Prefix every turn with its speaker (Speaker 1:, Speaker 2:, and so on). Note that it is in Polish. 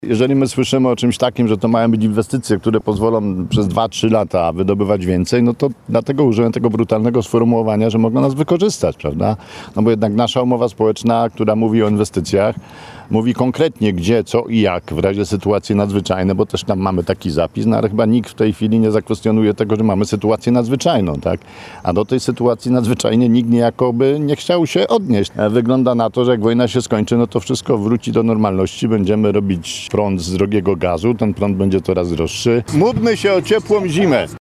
Speaker 1: Jeżeli my słyszymy o czymś takim, że to mają być inwestycje, które pozwolą przez 2-3 lata wydobywać więcej, no to dlatego użyłem tego brutalnego sformułowania, że mogą nas wykorzystać, prawda? No bo jednak nasza umowa społeczna, która mówi o inwestycjach, mówi konkretnie gdzie, co i jak w razie sytuacji nadzwyczajnej, bo też tam mamy taki zapis, no ale chyba nikt w tej chwili nie zakwestionuje tego, że mamy sytuację nadzwyczajną, tak? A do tej sytuacji nadzwyczajnej nikt niejako by nie chciał się odnieść. Wygląda na to, że jak wojna się skończy, no to wszystko wróci do normalności, będziemy robić prąd z drogiego gazu, ten prąd będzie coraz droższy. Módlmy się o ciepłą zimę.